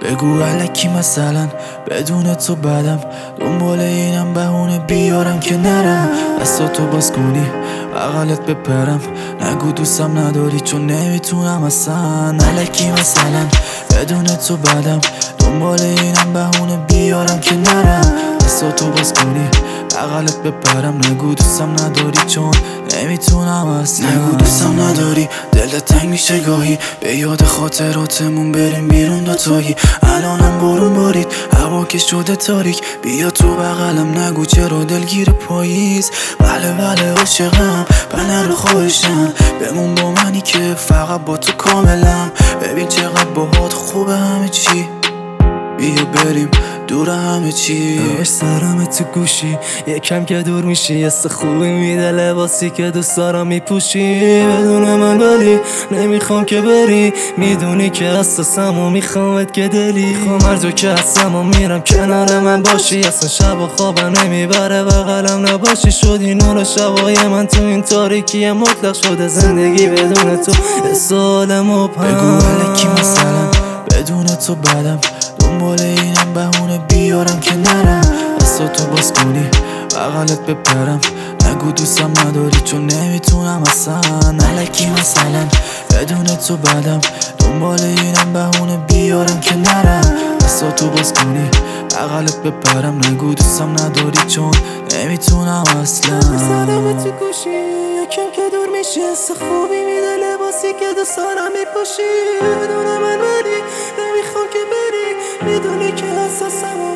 بگو الکی مثلا بدون تو بدم، دنبال اینم بهونه بیارم که نرم. دستاتو باز کنی بغلت بپرم، نگو دوستم نداری چون نمیتونم اصلا. الکی مثلا بدون تو بدم، دنبال اینم بهونه بیارم که نرم. دستاتو باز کنی بغلت بپرم، نگو دوستم نداری چون نمیتونم اصلا. نگو دوستم نداری دلت تنگ میشه گاهی، به یاد خاطراتمون بریم بیرون دوتایی. الانم بارون بارید هوا که شده تاریک، بیا تو بغلم نگو چرا دلگیر پاییز. بله بله عاشقم بله رو خواهشم، بمون با منی که فقط با تو کاملم. ببین چقدر باهات خوبه همه چی، بیا بریم دور همه چی. سرم تو گوشی یکم که دور میشی، حس خوبی میده لباسی که دوست دارم میپوشی. بدون من ولی نمیخوام که بری، میدونی که اساسم و میخوامت که دلی. خوام هر جا که هستم و میرم کنار من باشی، اصلا شب و خوابم نمیبره بغلم نباشی. شدی نور شبای من تو این تاریکی مطلق شده زندگی بدون تو سال مبهم. بگو الکی مثلا بدون تو بدم، دنبال اینم بهونه بیارم که نرم. دستاتو باز کنی بغلت بپرم، نگو دوستم نداری چون نمیتونم اصلا. الکی مثلا بدون تو بدم، دنبال اینم بهونه بیارم که نرم. دستاتو باز کنی بغلت بپرم، نگو دوستم نداری چون نمیتونم اصلا. سرم تو گوشی یکم که دور میشی، حس خوبی میده لباسی که دوست دارم میپوشی. بدون من ولی نمیخوام که بری، میدونی که اساسم